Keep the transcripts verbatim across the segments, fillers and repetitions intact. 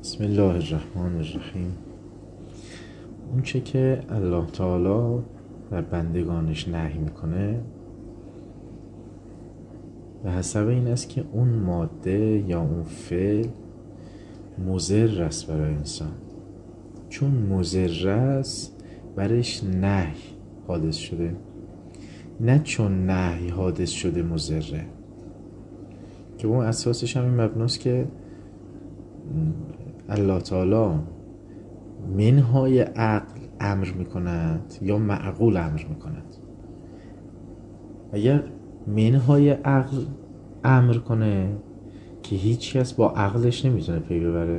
بسم الله الرحمن الرحیم. اون چه که الله تعالی بر بندگانش نهی میکنه به حسب این است که اون ماده یا اون فعل مضر است برای انسان. چون مضر است برش نهی حادث شده، نه چون نهی حادث شده مضره. که اون اساسش هم این مبناست که الله تعالی منهای عقل امر میکند یا معقول امر میکند. اگر منهای عقل امر کنه که هیچ کس با عقلش نمیتونه پی ببره،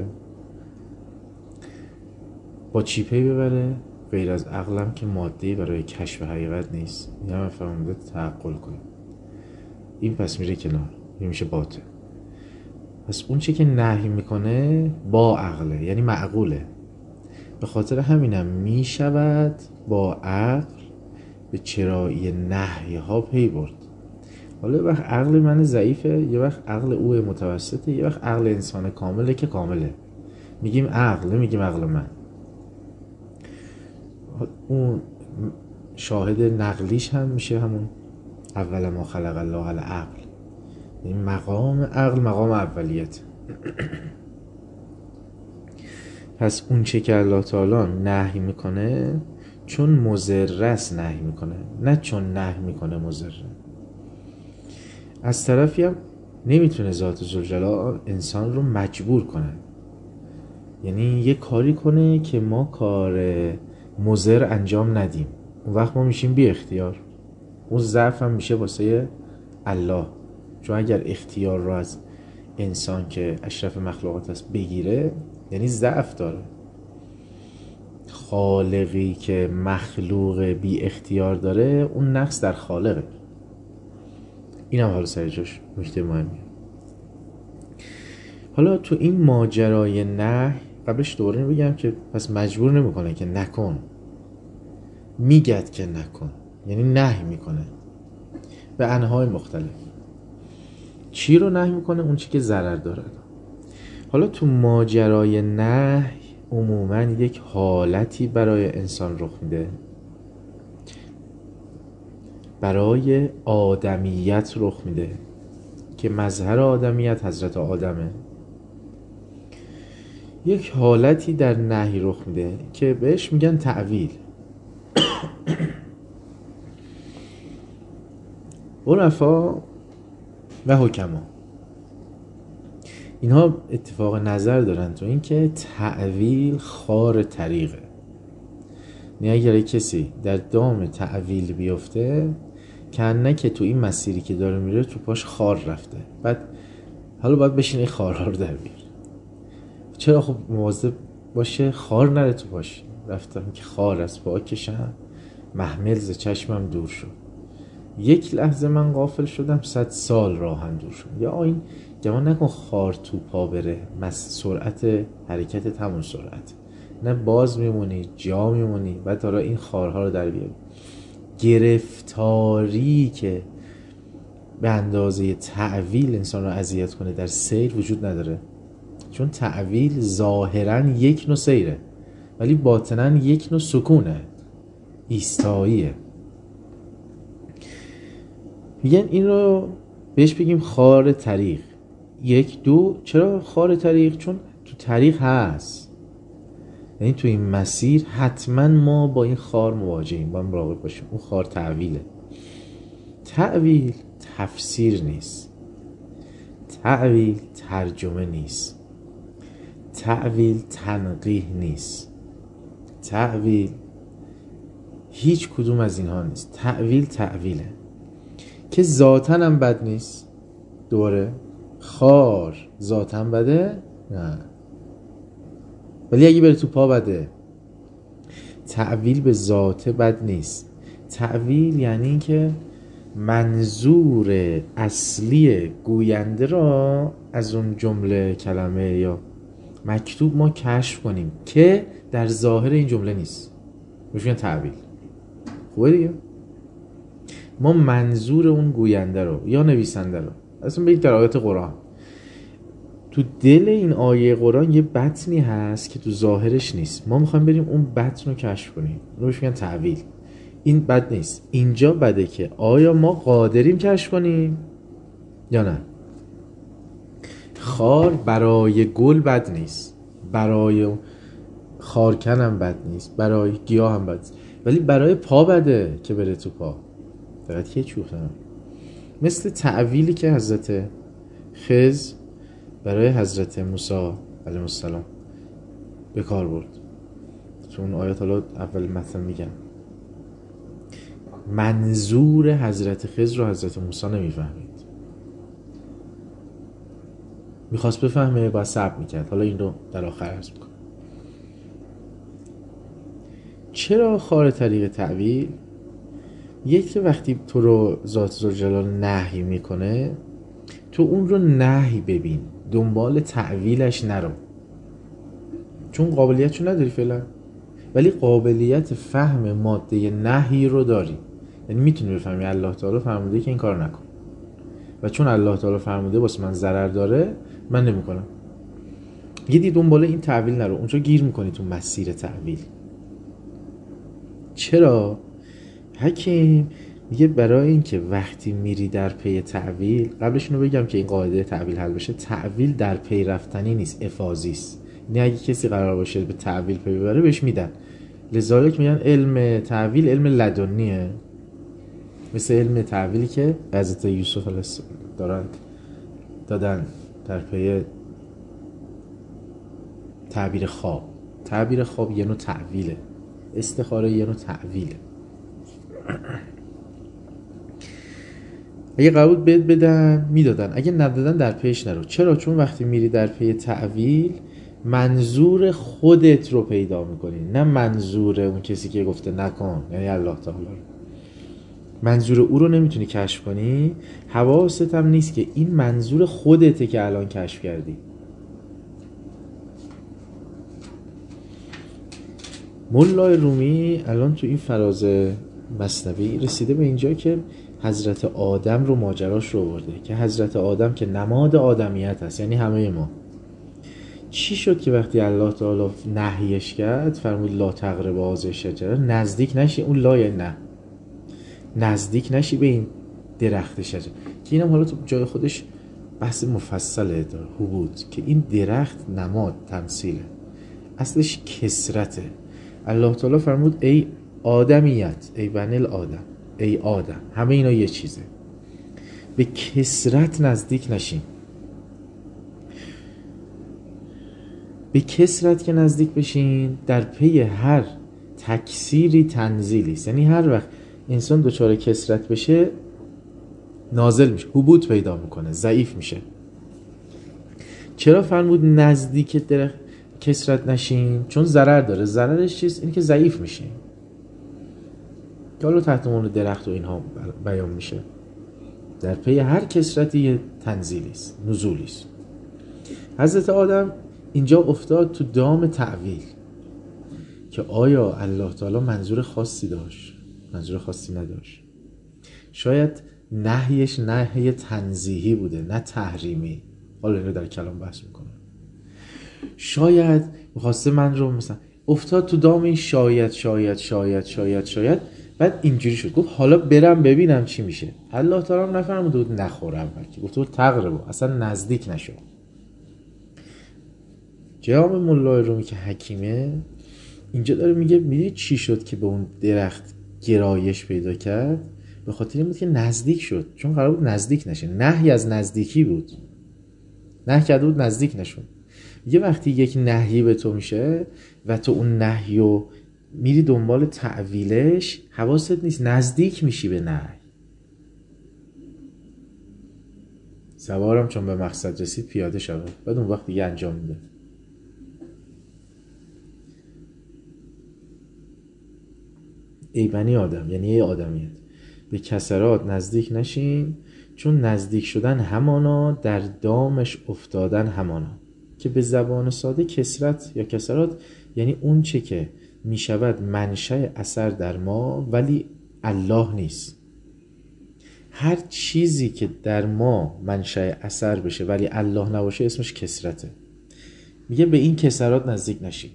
با چی پی ببره؟ غیر از عقلم که ماده‌ای برای کشف حقیقت نیست. این هم فرموده تعقل کنیم. این پس میره کنار، این میشه باطل. پس اون چی که نهی میکنه با عقله، یعنی معقوله. به خاطر همینم میشود با عقل به چرایی نهی ها پی برد. حالا یه وقت عقل من ضعیفه، یه وقت عقل او متوسطه، یه وقت عقل انسان کامله که کامله. میگیم عقل، نمیگیم عقل من. اون شاهد نقلیش هم میشه همون اول ما خلق الله العقل. این مقام عقل مقام اولیت. پس اون چه که الله تعالی نهی میکنه چون مضر است نهی میکنه، نه چون نهی میکنه مضره. از طرفی هم نمیتونه ذات ذوالجلال انسان رو مجبور کنه، یعنی یه کاری کنه که ما کار مضر انجام ندیم. اون وقت ما میشیم بی اختیار. اون ضعف هم میشه واسه الله، چون اگر اختیار رو از انسان که اشرف مخلوقات است بگیره یعنی ضعف داره. خالقی که مخلوق بی اختیار داره اون نقص در خالقه. این هم حالا سر جاش نکته مهمیه. حالا تو این ماجرای نه قبلش دوباره بگم که پس مجبور نمیکنه که نکن، میگد که نکن، یعنی نهی میکنه به انواع مختلف. چی رو نهی میکنه؟ اون چی که ضرر داره. حالا تو ماجرای نهی عموما یک حالتی برای انسان رخ میده، برای آدمیت رخ میده که مظهر آدمیت حضرت آدمه. یک حالتی در نهی رخ میده که بهش میگن تعویل. عرفا و حکما اینها اتفاق نظر دارن تو این که تعویل خار طریقه. نه اگر کسی در دام تعویل بیفته کنه که تو این مسیری که داره میره تو پاش خار رفته، بعد حالا باید بشین این خارها رو در بیاره. چرا؟ خب مواظب باشه خار نره تو پاش. رفتم که خار از پا کشم، محمل ز چشمم دور شد. یک لحظه من غافل شدم، صد سال راهم دور شد. یا این گمان نکن خار تو پا بره، مس سرعت حرکت همون سرعت، نه باز میمونی جا میمونی. بعد حالا این خارها رو در بیاری. گرفتاری که به اندازه تعویل انسان رو اذیت کنه در سیر وجود نداره. چون تعویل ظاهرا یک نوع سیره ولی باطنا یک نوع سکونه، ایستاییه. میگن این رو بهش بگیم خار طریق. یک دو. چرا خار طریق؟ چون تو طریق هست، یعنی تو این مسیر حتما ما با این خار مواجهیم، با مراقب باشیم. اون خار تعویله. تعویل تفسیر نیست، تعویل ترجمه نیست، تعویل تنقیح نیست، تعویل هیچ کدوم از اینها نیست. تعویل تعویله که ذاتاً هم بد نیست. دوره خار ذاتاً بده؟ نه، ولی اگه بره تو پا بده. تعویل به ذات بد نیست. تعویل یعنی این که منظور اصلی گوینده را از اون جمله کلمه یا مکتوب ما کشف کنیم که در ظاهر این جمله نیست. میگن تعویل. خوبه دیگه؟ ما منظور اون گوینده رو یا نویسنده رو، اصلا بگید در آیات قرآن تو دل این آیه قرآن یه بطنی هست که تو ظاهرش نیست. ما میخوایم بریم اون بطن رو کشف کنیم. رو بهش میگن تعویل. این بد نیست. اینجا بده که آیا ما قادریم کشف کنیم یا نه. خار برای گل بد نیست، برای خارکن هم بد نیست، برای گیاه هم بد نیست، ولی برای پا بده که بره تو پا. دقیقا که چوختم مثل تعویلی که حضرت خضر برای حضرت موسی علیه السلام به کار برد. تو اون آیات حالا اول مثلا میگن منظور حضرت خضر رو حضرت موسی نمیفهمید، میخواست بفهمه باید صبر میکرد. حالا این رو در آخر عرض میکنم. چرا خار طریق تعویل؟ یک که وقتی تو رو ذات ذوالجلال نهی میکنه، تو اون رو نهی ببین، دنبال تعویلش نرو، چون قابلیتشو نداری فعلا، ولی قابلیت فهم ماده نهی رو داری. یعنی میتونی بفهمی الله تعالی فرموده که این کار نکن، و چون الله تعالی فرموده واسه من ضرر داره من نمیکنم. یه دی دنبال این تعویل نرو، اونجا گیر میکنی تو مسیر تعویل. چرا؟ حکیم میگه برای این که وقتی میری در پی تعویل، قبلش اینو بگم که این قاعده تعویل حل بشه، تعویل در پی رفتنی نیست، افاضی است. یعنی اگه کسی قرار باشه به تعویل پی ببره بهش میدن. لذالک میگن علم تعویل علم لدنیه، مثل علم تعویلی که حضرت یوسف علیه السلام دارن دادن در پی تعبیر خواب. تعبیر خواب یه نوع تعویله، استخاره یه نوع تعویله. اگه قبول بد بدن میدادن، اگه ندادن در پیش نرو. چرا؟ چون وقتی میری در پی تعویل منظور خودت رو پیدا میکنی، نه منظور اون کسی که گفته نکن، یعنی الله تعالی. منظور او رو نمیتونی کشف کنی، حواست هم نیست که این منظور خودته که الان کشف کردی. مولای رومی الان تو این فراز مثنوی رسیده به اینجا که حضرت آدم رو ماجراش رو آورده، که حضرت آدم که نماد آدمیت هست، یعنی همه ما. چی شد که وقتی الله تعالی نهیش کرد فرمود لا تقربوا هذه الشجره، نزدیک نشی، اون لای نه، نزدیک نشی به این درخت شجره، که اینم حالا تو جای خودش بحث مفصله داره، حبود، که این درخت نماد تمثیله، اصلش کسرته. الله تعالی فرمود ای آدمیت، ای بنی الآدم، ای آدم، همه اینا یه چیزه، به کسرت نزدیک نشین. به کسرت که نزدیک بشین در پی هر تکثیری تنزیلی است. یعنی هر وقت انسان دچار کسرت بشه نازل میشه، حبوط پیدا میکنه، ضعیف میشه. چرا فرمود نزدیک درخت کسرت نشین؟ چون ضرر داره. ضررش چیست؟ این که ضعیف میشه، که حالا تحت عنوان درخت و اینها بیان میشه. در پی هر کسرتی یه تنزیلی است، نزولی است. حضرت آدم اینجا افتاد تو دام تعویل، که آیا الله تعالی منظور خاصی داشت؟ منظور خاصی نداشت. شاید نهیش نهی تنزیهی بوده، نه تحریمی. حالا اینو در کلام بحث میکنه. شاید میخواسته من رو مثلا افتاد تو دام این شاید شاید شاید شاید شاید بعد اینجوری شد گفت حالا برم ببینم چی میشه. الله تعالی هم نفرموده بود نخورم، بلکه گفته بود تقربا، اصلا نزدیک نشو. جواب مولای رومی که حکیمه اینجا داره میگه میدونی چی شد که به اون درخت گرایش پیدا کرد؟ به خاطر این بود که نزدیک شد، چون قرار بود نزدیک نشه. نهی از نزدیکی بود، نهی کرده بود نزدیک نشون. یه وقتی یک نهی به تو میشه و تو اون نهی رو میری دنبال تعویلش، حواست نیست، نزدیک میشی به نهی. سوارم چون به مقصد رسید پیاده شود، بعد اون وقت دیگه انجام میده. ای بنی آدم، یعنی ای آدمیت، به کسرات نزدیک نشین، چون نزدیک شدن همانا در دامش افتادن همانا. که به زبان ساده کسرت یا کسرات یعنی اون چه که می شود منشأ اثر در ما ولی الله نیست. هر چیزی که در ما منشأ اثر بشه ولی الله نباشه اسمش کثرته. میگه به این کثرات نزدیک نشی.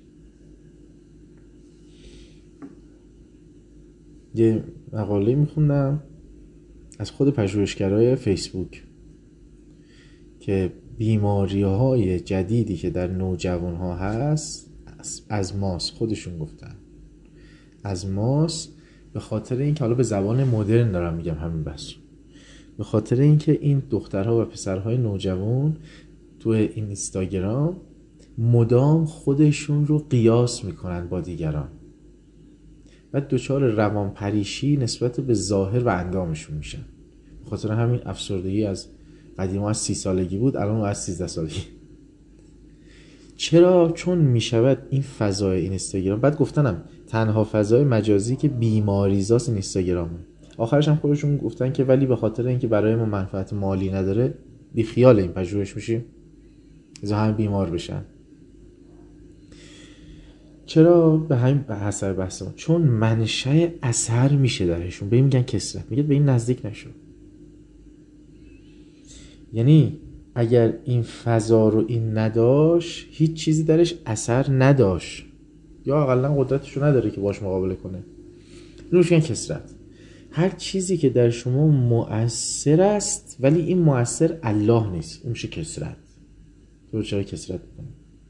یه مقاله میخوندم از خود پژوهشگرای فیسبوک که بیماری‌های جدیدی که در نوجوان‌ها هست از ماست. خودشون گفتن از ماست، به خاطر اینکه حالا به زبان مدرن دارم میگم همین بس، به خاطر اینکه این دخترها و پسرهای نوجوان تو این اینستاگرام مدام خودشون رو قیاس میکنن با دیگران و دچار روان پریشی نسبت به ظاهر و اندامشون میشن. به خاطر همین افسردگی از قدیما از سی سالگی بود، الان از سیزده سالگی. چرا؟ چون میشود این فضای اینستاگرام، بعد گفتنم تنها فضای مجازی که بیماریزاست اینستاگرامه. آخرش هم خودشون گفتن که ولی به خاطر اینکه برای ما منفعت مالی نداره بی خیال این پژوهش میشیم از همه بیمار بشن. چرا؟ به همین حسب بحث ما، چون منشأ اثر میشه درشون. به این میگن کثرت. میگه به این نزدیک نشو. یعنی اگر این فضا رو این نداشت، هیچ چیزی درش اثر نداشت یا اقلا قدرتشو نداره که باش مقابله کنه. اینو میگن کثرت. هر چیزی که در شما مؤثر است ولی این مؤثر الله نیست، اون میشه کثرت. تو چرا کثرت میکنه؟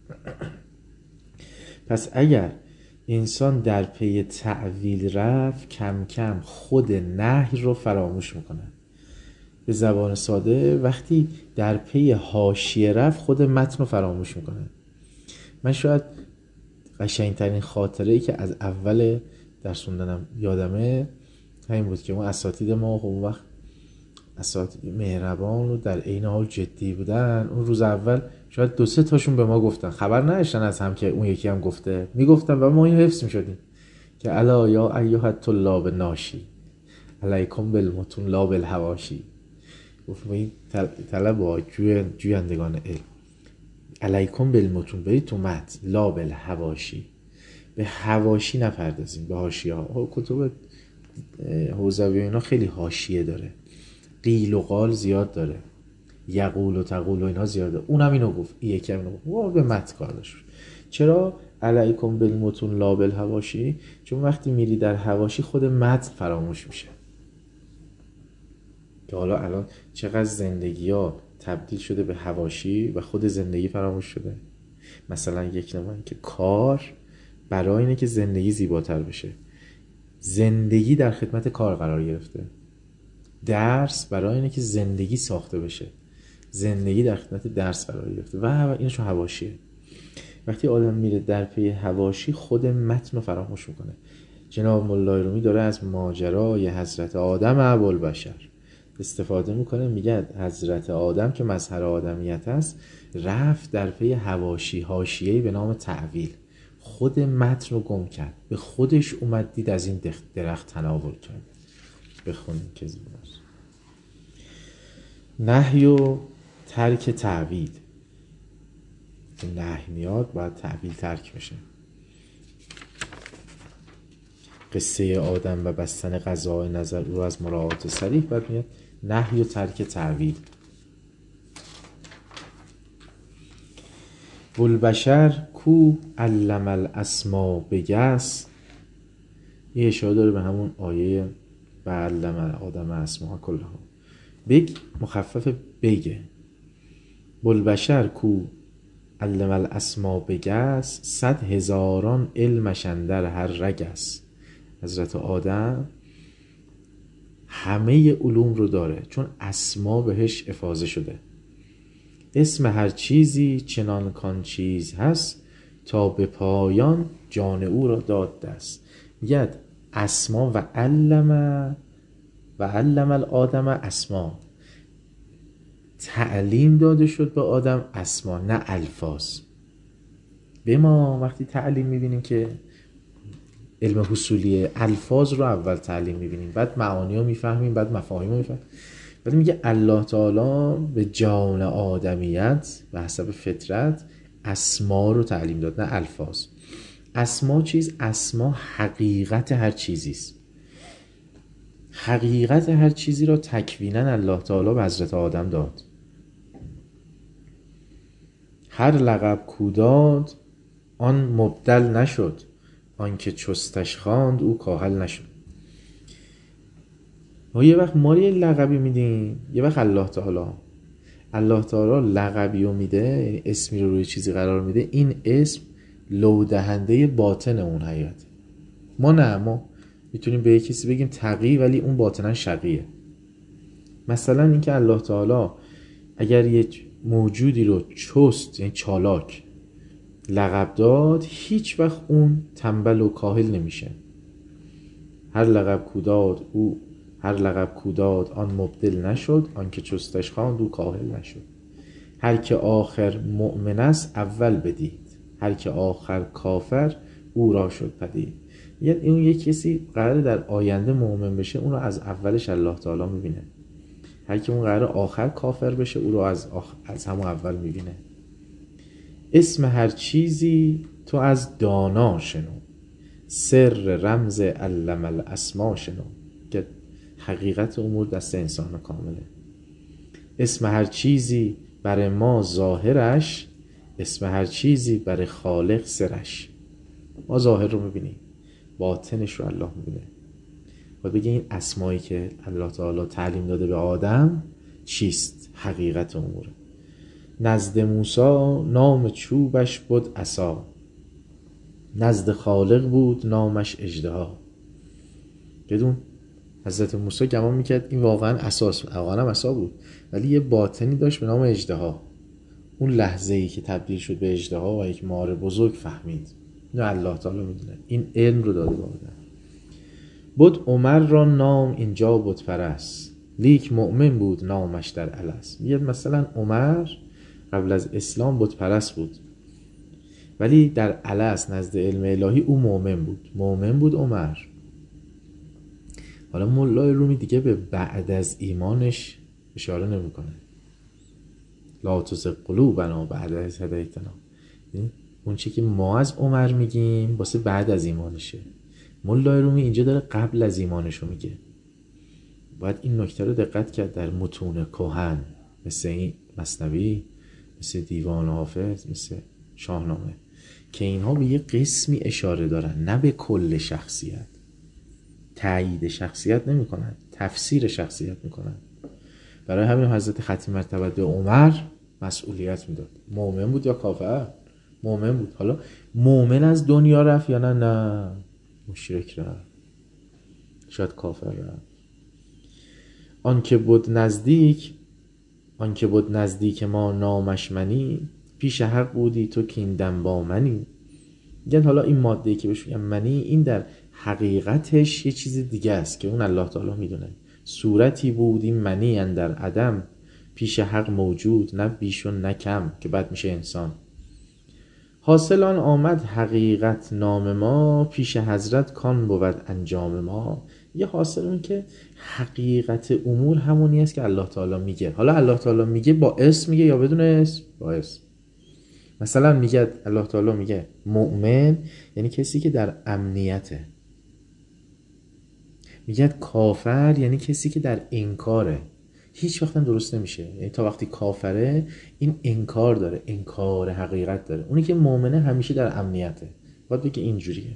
پس اگر انسان در پی تعویل رفت، کم کم خود نهی رو فراموش میکنه. به زبان ساده وقتی در پی حاشیه رفت، خود متن رو فراموش میکنه. من شاید قشنگترین خاطره ای که از اول درس خوندنم یادمه همین بود که ما اساتید ما اون وقت اساتید مهربان و در عین حال جدی بودن. اون روز اول شاید دو سه تاشون به ما گفتن، خبر نداشتن از هم که اون یکی هم گفته، میگفتن و ما این حفظ میشدیم که الا یا ایها الطلاب ناشی علیکم بالمتون لا بالحواشی. گفت ما این طلب ها جوی جویندگان علم، علیکم بالمتون، برید تو متن، لا بالحواشی، به حواشی نپردازیم، به حاشیه ها. کتب حوزوی اینا خیلی حاشیه داره، قیل و قال زیاد داره، یقول و تقول و اینا زیاده. اونم اینو گفت، این یکی هم اینو گفت، ما به متن کار داشت. چرا علیکم بالمتون لا بالحواشی؟ چون وقتی میری در حواشی خود متن فراموش میشه. که حالا الان چقدر زندگی ها تبدیل شده به حواشی و خود زندگی فراموش شده. مثلا یک نمونه که کار برای اینه که زندگی زیباتر بشه، زندگی در خدمت کار قرار گرفته. درس برای اینه که زندگی ساخته بشه، زندگی در خدمت درس قرار گرفته و اینشو حواشیه. وقتی آدم میره در پی حواشی، خود متن رو فراموش میکنه. جناب مولای رومی داره از ماجرای حضرت آدم ابوالبشر استفاده میکنه، میگه حضرت آدم که مظهر آدمیت است رفت در پی حواشی، حاشیه‌ای به نام تعویل، خود متن رو گم کرد، به خودش اومد دید از این درخت تناول کرد. بخونیم که زیباست. نهی و ترک تعویل. نهی میاد باید تعویل ترک بشه. قصه آدم و بستن قضاء نظر رو از مراعات صریح بعد میاد نهی و ترک تعویل. والبشر کو علم الاسما بگس، یه اشاره داره به همون آیه و علم آدم اسما کلها. بگ مخفف بگه. والبشر کو علم الاسما بگس، صد هزاران علمشن در هر رگس. حضرت آدم همه علوم رو داره چون اسما بهش افاضه شده. اسم هر چیزی چنان کان چیز هست، تا به پایان جان او را داد دست. میگه اسما و علم و علم الآدم اسما، تعلیم داده شد به آدم اسما نه الفاظ. به ما وقتی تعلیم میبینیم که علم حصولیه، الفاظ رو اول تعلیم میبینیم، بعد معانی رو میفهمیم، بعد مفاهیم رو میفهمیم. بعد میگه الله تعالی به جان آدمیت و حسب فطرت اسما رو تعلیم داد نه الفاظ. اسما چیز؟ اسما حقیقت هر چیزیست. حقیقت هر چیزی را تکویناً الله تعالی به حضرت آدم داد. هر لقب کوداد آن مبدل نشد، آن که چستش خواند او کاهل نشد. ما یه وقت ما یه لقبی میدیم، یه وقت الله تعالی الله تعالی لقبی رو میده، یعنی اسمی رو روی چیزی قرار میده، این اسم لودهنده باطن اون حقیقت. ما نه، ما میتونیم به کسی بگیم تقی ولی اون باطناً شقیه. مثلا اینکه الله تعالی اگر یک موجودی رو چست یعنی چالاک لقب داد، هیچ وقت اون تنبل و کاهل نمیشه. هر لقب کوداد او هر لقب کوداد آن مبدل نشد، آن که چستش خواند او کاهل نشد. هر که آخر مؤمن است اول بدید، هر که آخر کافر او را شد پدید. یعنی اون یک کسی قراره در آینده مؤمن بشه، اون رو از اولش الله تعالی میبینه. هر که اون قراره آخر کافر بشه، او رو از آخ... از همون اول میبینه. اسم هر چیزی تو از دانا شنو، سر رمز علم الاسما شنو. که حقیقت امور دست انسان کامله. اسم هر چیزی برای ما ظاهرش، اسم هر چیزی برای خالق سرش. ما ظاهر رو میبینیم، باطنش رو الله میبینه. و بگه این اسمایی که الله تعالی تعلیم داده به آدم چیست؟ حقیقت اموره. نزد موسی نام چوبش بود عصا، نزد خالق بود نامش اژدها. بدون حضرت موسی گمان میکرد این واقعا اساس، واقعا هم عصا بود، ولی یه باطنی داشت به نام اژدها. اون لحظه ای که تبدیل شد به اژدها و یک مار بزرگ فهمید. نه الله تعالی میدونه، این علم رو داده به آدم. بود عمر را نام اینجا بود پرست، لیک مؤمن بود نامش در الست. میگه مثلا عمر قبل از اسلام بود پرست بود، ولی در الست نزد علم الهی او مؤمن بود. مؤمن بود عمر. حالا مولای رومی دیگه به بعد از ایمانش اشاره نمیکنه. لا تزغ قلوبنا بعد از هدیتنا. اون چی که ما از عمر میگیم واسه بعد از ایمانشه. مولای رومی اینجا داره قبل از ایمانشو میگه. باید این نکته رو دقت کرد در متون کهن مثل این مثنوی، مثل دیوان حافظ، مثل شاهنامه، که اینها به یه قسمی اشاره دارن، نه به کل شخصیت. تایید شخصیت نمی کنن، تفسیر شخصیت میکنن. برای همین حضرت ختم مرتبه به عمر مسئولیت میداد. مؤمن بود یا کافر؟ مؤمن بود. حالا مؤمن از دنیا رفت یا نه؟ نه، مشرک رفت، شاید کافر رفت. آن که بود نزدیک آن که بود نزدیک ما نامش منی، پیش حق بودی تو کیندم با منی. یعنی حالا این ماده‌ای که بهش میگم منی، این در حقیقتش یه چیز دیگه است که اون الله تعالی میدونه. صورتی بود این منی اندر عدم، پیش حق موجود نه بیش و نه کم، که بعد میشه انسان. حاصل آن آمد حقیقت نام ما، پیش حضرت کان بود انجام ما. یه حاصل اون که حقیقت امور همونی است که الله تعالی میگه. حالا الله تعالی میگه با اسم میگه یا بدون اسم؟ با اسم. مثلا میگه الله تعالی میگه مؤمن یعنی کسی که در امنیته. میگه کافر یعنی کسی که در انکاره. هیچ وقت هم درست نمیشه. یعنی تا وقتی کافره این انکار داره، انکار حقیقت داره. اونی که مؤمنه همیشه در امنیته. باید بگه اینجوریه.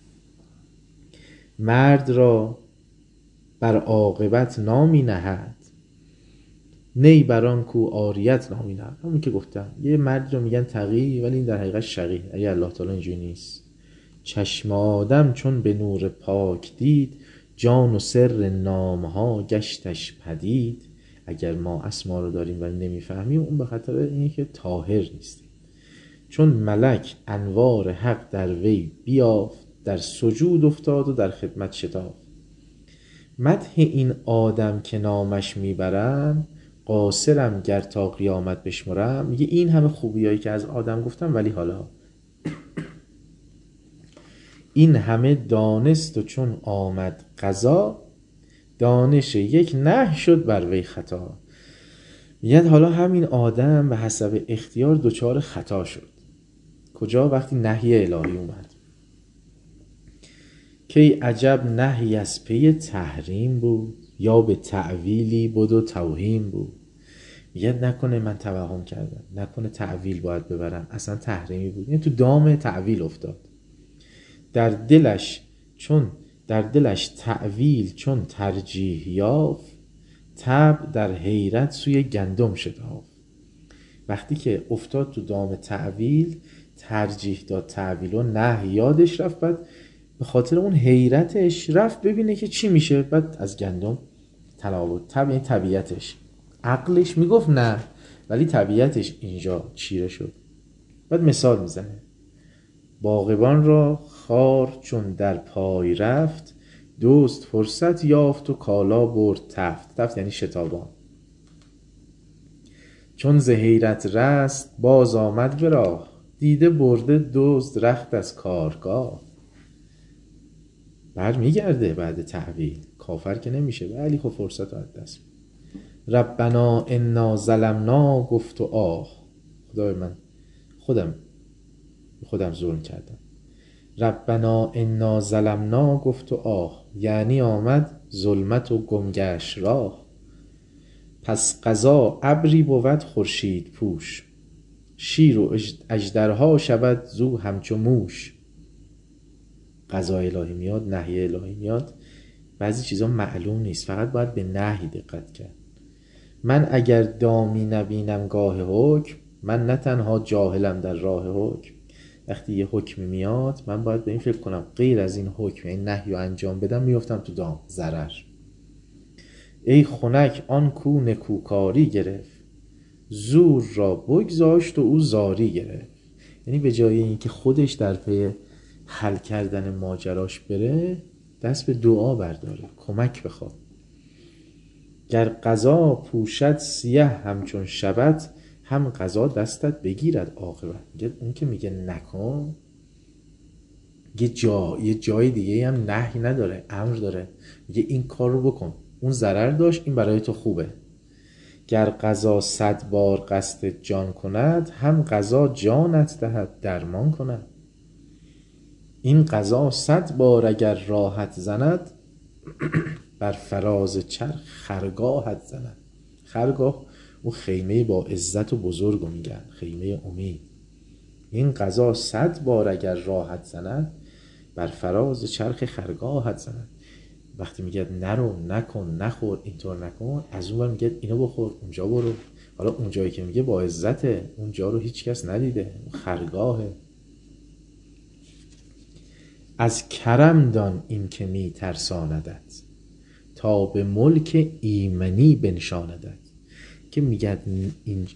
مرد را بر عاقبت نامی نهد، نی بران کو عاریت نامی نهد. همون که گفتم یه مرد رو میگن تقی ولی این در حقیقت شقی. اگه الله تعالی اینجوری نیست. چشم آدم چون به نور پاک دید، جان و سر نامها گشتش پدید. اگر ما اسما رو داریم ولی نمیفهمیم، اون به خاطر اینه که طاهر نیستیم. چون ملک انوار حق در وی بیافت، در سجود افتاد و در خدمت شتافت. مدح این آدم که نامش میبرم، قاصرم گر تا قیامت بشمرم. میگه این همه خوبیایی که از آدم گفتم، ولی حالا این همه دانست و چون آمد قضا، دانش یک نه شد بر وی خطا. میگه حالا همین آدم به حسب اختیار دچار خطا شد. کجا؟ وقتی نهی الهی اومد که عجب نهی از پی تحریم بود، یا به تعویلی بود و توهیم بود. میگه نکنه من توهم کردم، نکنه تعویل باید ببرم، اصلا تحریمی بود. این تو دام تعویل افتاد. در دلش چون در دلش تعویل چون ترجیح یافت، طبع در حیرت سوی گندم شتافت. وقتی که افتاد تو دام تعویل، ترجیح داد تعویل و نه یادش رفت، بعد به خاطر اون حیرتش رفت ببینه که چی میشه، بعد از گندم طلب بود. طبع طبیعتش، عقلش میگفت نه، ولی طبیعتش اینجا چیره شد. بعد مثال میزنه: باغبان را خار چون در پای رفت، دوست فرصت یافت و کالا برد تفت. تفت یعنی شتابان. چون ز حیرت رست باز آمد به راه، دیده برده دزد رخت از کارگاه. بعد میگرده بعد تعویل، کافر که نمیشه، ولی خب فرصت رو از دست. ربنا انا ظلمنا گفت و آه، خدای من خودم خودم ظلم کردم. ربنا انا ظلمنا گفت و آه، یعنی آمد ظلمت و گمگشت راه. پس قضا ابری بود خورشید پوش، شیر و اژدرها شود زو همچو موش. قضا الهی میاد، نهی الهی میاد، بعضی چیزا معلوم نیست، فقط باید به نهی دقت کرد. من اگر دامی نبینم گاه حکم، من نه تنها جاهلم در راه حکم. وقتی یه حکمی میاد من باید به این فکر کنم غیر از این حکم این نهی رو انجام بدم میافتم تو دام ضرر. ای خنک آن کو نکوکاری گرفت، زور را بگذاشت و او زاری گرفت. یعنی به جای اینکه خودش در پی حل کردن ماجراش بره، دست به دعا برداره، کمک بخواد. گر قضا پوشد سیه همچون شبت، هم قضا دستت بگیرد عاقبت. میگه اون که میگه نکن، یه جا یه جای دیگه هم نهی نداره، امر داره، میگه این کار رو بکن، اون ضرر داشت، این برای تو خوبه. گر قضا صد بار قصد جان کند، هم قضا جانت دهد درمان کند. این قضا صد بار اگر راحت زند، بر فراز چرخ خرگاهت زند. خرگاه اون خیمه با عزت و بزرگ رو میگن، خیمه امید. این قضا صد بار اگر راحت زند، بر فراز چرخ خرگاهت زند. وقتی میگه نرو، نکن، نخور، اینطور نکن، از اون ور میگه اینو بخور، اونجا برو. حالا اونجایی که میگه با عزته، اونجا رو هیچ کس ندیده، خرگاهه. از کرم دان این که می ترساندت، تا به ملک ایمنی بنشاندت. که میگه این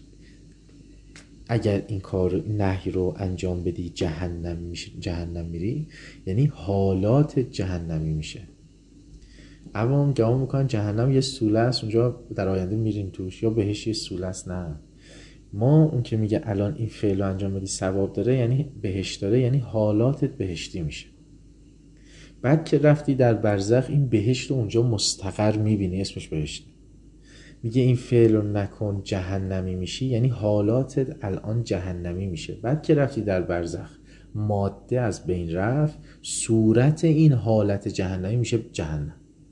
اگر این کار نهی رو انجام بدی جهنم میشه، جهنم میری، یعنی حالات جهنمی میشه. اما گمان میکنن جهنم یه سوله است، اونجا در آینده میرین توش، یا بهش یه سوله است. نه، ما اون که میگه الان این فعل رو انجام بدی ثواب داره، یعنی بهش داره، یعنی حالاتت بهشتی میشه. بعد که رفتی در برزخ، این بهشت رو اونجا مستقر میبینی، اسمش بهشت. میگه این فعل رو نکن جهنمی میشی، یعنی حالاتت الان جهنمی میشه. بعد که رفتی در برزخ، ماده از بین رفت، صورت این حالت جهنمی میشه جهنم.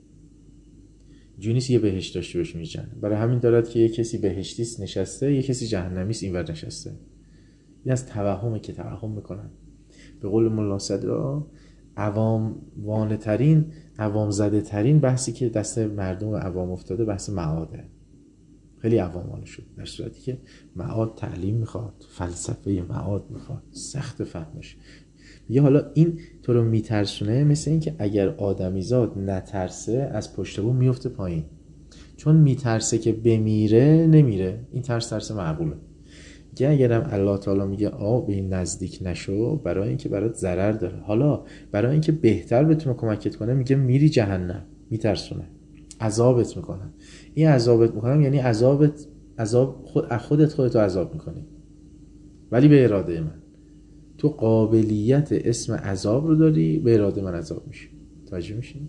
جوری نیست یه بهشت داشته باشی میشه جهنم. برای همین دارد که یه کسی بهشتیست نشسته، یه کسی جهنمیست اینور نشسته. این از توهمه که توهم میکنن. به قول ملا صدرا، عوام وانه ترین، عوام زده ترین بحثی که دست مردم عوام افتاده بحث معاده. خیلی عوامانه شد، در صورتی که معاد تعلیم میخواد، فلسفه معاد میخواد، سخت فهمش. میگه حالا این تو رو میترسونه، مثل این که اگر آدمیزاد نترسه از پشت بوم میفته پایین، چون میترسه که بمیره نمیره. این ترس ترس معقوله. میگه اگرم الله تعالی میگه آ به این نزدیک نشو، برای اینکه برات ضرر داره. حالا برای اینکه بهتر بتونه کمکت کنه، میگه میری جهنم، میترسونه، عذابت میکنن. این عذابت میکنم یعنی عذابت، عذاب خود خودت خودتو عذاب میکنی، ولی به اراده من. تو قابلیت اسم عذاب رو داری، به اراده من عذاب میشی. توجه میشی؟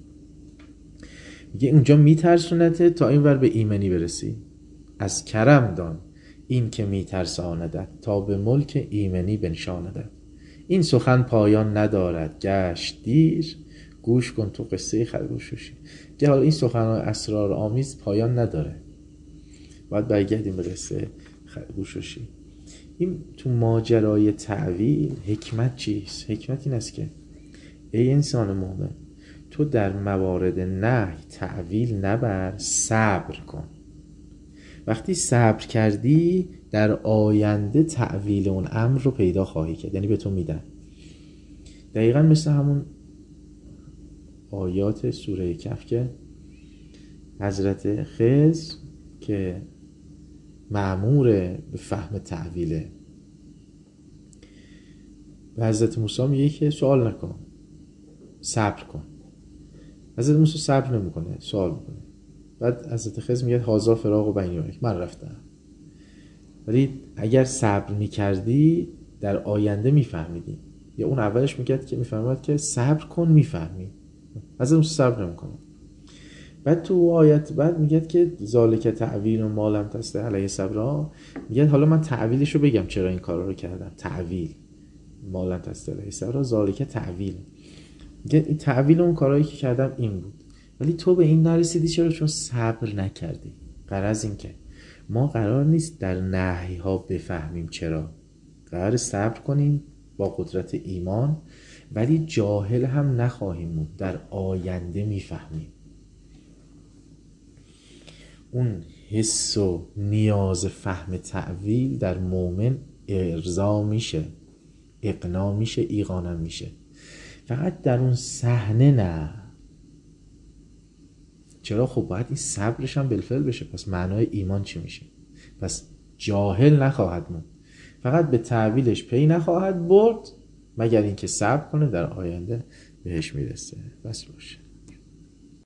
میگه اونجا میترسونته تا این ور به ایمنی برسی. از کرم دان این که میترساندت، تا به ملک ایمنی بنشاندت. این سخن پایان ندارد گشت دیر، گوش کن تو قصه خرگوشوشی. که حالا این سخنان اسرار آمیز پایان نداره، باید برگردیم به قصه خرگوشوشی. این تو ماجرای تعویل حکمت چیست؟ حکمت این است که ای انسان مومن، تو در موارد نهی تعویل نبر، صبر کن. وقتی صبر کردی در آینده تعویل اون امر رو پیدا خواهی کرد، یعنی به تو میدن. دقیقا مثل همون آیات سوره کهف که حضرت خضر که مأمور به فهم تعویله و حضرت موسی میگه که سوال نکن، صبر کن. حضرت موسی صبر نمیکنه، سوال میکنه. بعد حضرت خضر میگه هازا فراق و بینی و بینک، من رفتم. ولی اگر صبر میکردی در آینده میفهمیدی. یا اون اولش میگه که میفهمد که صبر کن میفهمی. حضرت موسی صبر نمیکنه. بعد تو آیت بعد میگه که ذالک تعویل و ما لم تستطع علیه صبرا، میگه حالا من تعویلشو بگم چرا این کارا رو کردم. تعویل ما لم تستطع علیه صبرا، ذالک تعویل. میگه این تعویل اون کارهایی که کردم این بود، ولی تو به این نرسیدی چرا؟ چون صبر نکردی. غرض این که ما قرار نیست در نهی ها بفهمیم چرا، قرار صبر کنیم با قدرت ایمان، ولی جاهل هم نخواهیم بود، در آینده میفهمیم. اون حس و نیاز فهم تعویل در مومن ارضا میشه، اقناع میشه، ایقانا میشه، فقط در اون صحنه نه. چرا؟ خب باید این صبرش هم بالفعل بشه. پس معنای ایمان چی میشه؟ پس جاهل نخواهد موند، فقط به تعویلش پی نخواهد برد مگر اینکه صبر کنه، در آینده بهش میرسه. بس باشه.